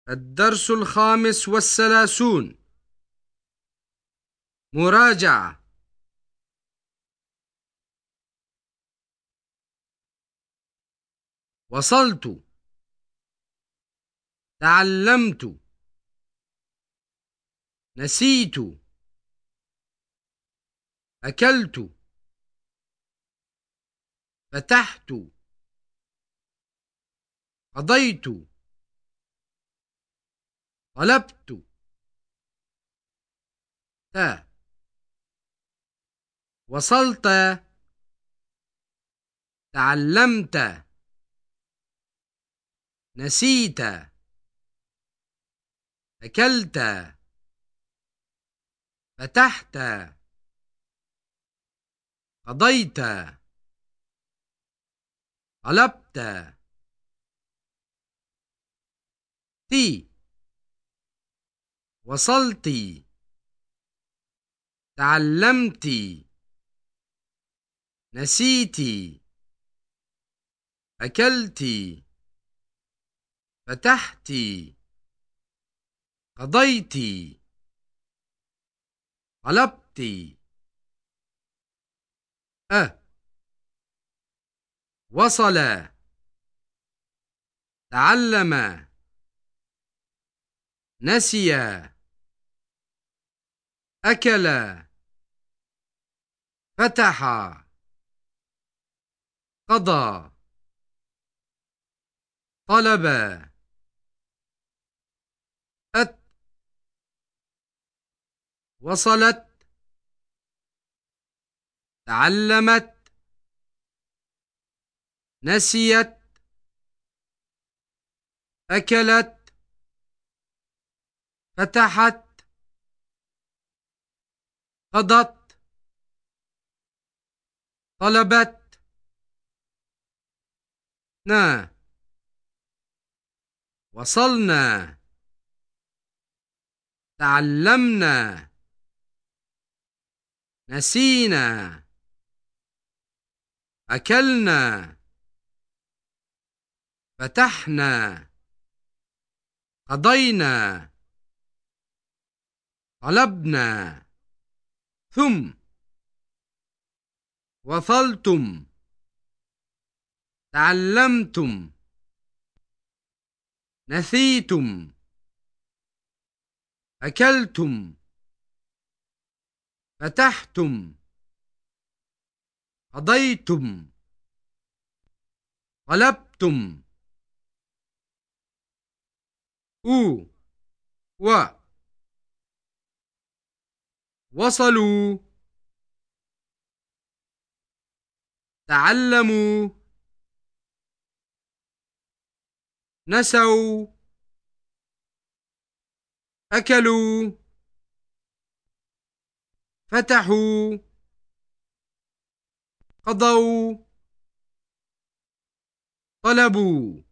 الدرس 35. مراجعة. وصلت. تعلمت. نسيت. أكلت. فتحت. قضيت. طلبت. تا. وصلت. تعلمت. نسيت. أكلت. فتحت. قضيت. طلبت. تي. وصلت. تعلمت. نسيت. أكلت. فتحت. قضيت. طلبت. وصل. تعلم. نسي. أكل. فتح. قضى. طلب. أت. وصلت. تعلمت. نسيت. أكلت. فتحت. قضت. طلبت. نا. وصلنا. تعلمنا. نسينا. أكلنا. فتحنا. قضينا. طلبنا. ثم. وصلتم. تعلمتم. نسيتم. أكلتم. فتحتم. قضيتم. طلبتم. أو. و. وصلوا. تعلموا. نسوا. أكلوا. فتحوا. قضوا. طلبوا.